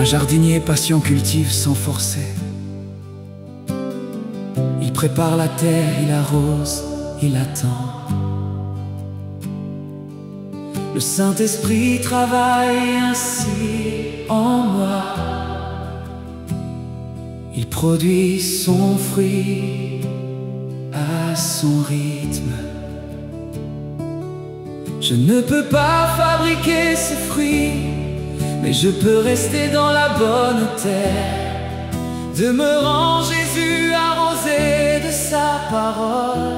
Un jardinier patient cultive sans forcer. Il prépare la terre, il arrose, il attend. Le Saint-Esprit travaille ainsi en moi. Il produit son fruit à son rythme. Je ne peux pas fabriquer ce fruit, mais je peux rester dans la bonne terre. Demeurant Jésus arrosé de sa parole.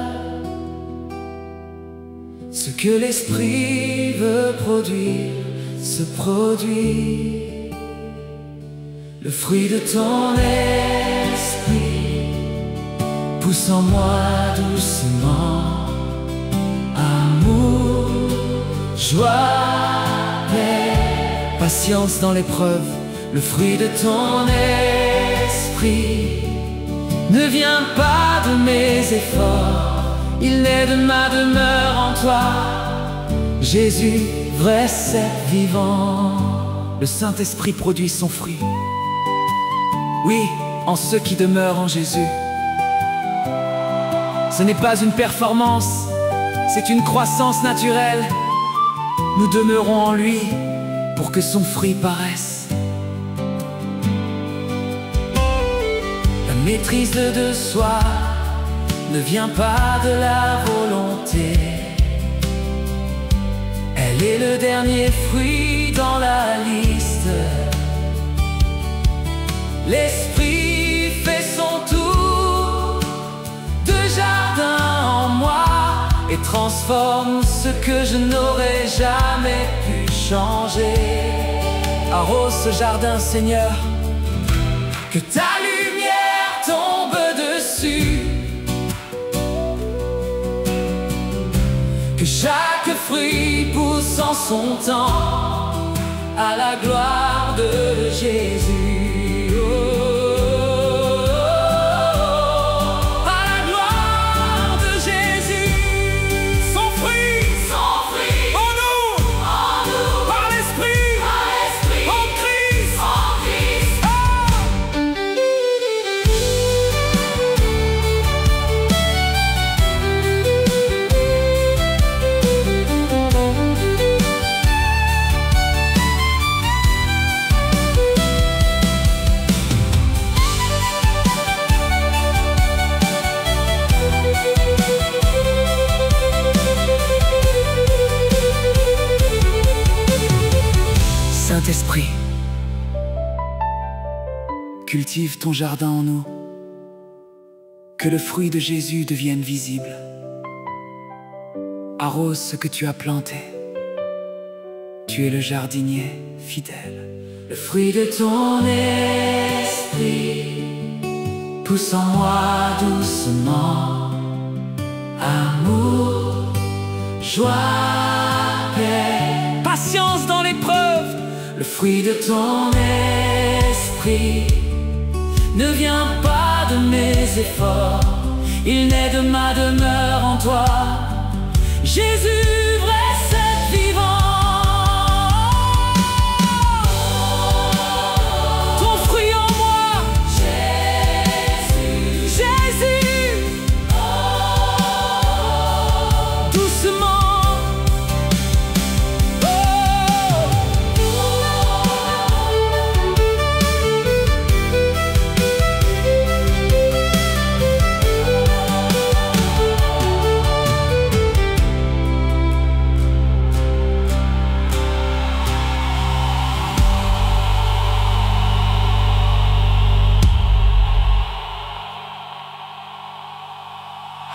Ce que l'Esprit veut produire se produit. Le fruit de ton esprit pousse en moi doucement. Amour, joie, paix, patience dans l'épreuve. Le fruit de ton esprit ne vient pas de mes efforts, il naît de ma demeure en toi. Jésus, vrai cep vivant. Le Saint-Esprit produit son fruit, oui, en ceux qui demeurent en Jésus. Ce n'est pas une performance, c'est une croissance naturelle. Nous demeurons en lui pour que son fruit paraisse. La maîtrise de soi ne vient pas de la volonté. Elle est le dernier fruit dans la liste. L'Esprit fait son tour de jardin en moi et transforme ce que je n'aurais jamais pu changer. Arrose ce jardin, Seigneur, que ta lumière tombe dessus, que chaque fruit pousse en son temps à la gloire de Jésus. Saint-Esprit, cultive ton jardin en nous, que le fruit de Jésus devienne visible. Arrose ce que tu as planté, tu es le jardinier fidèle. Le fruit de ton esprit pousse en moi doucement. Amour, joie, paix, patience dans l'épreuve. Le fruit de ton esprit ne vient pas de mes efforts, il naît de ma demeure en toi. Jésus,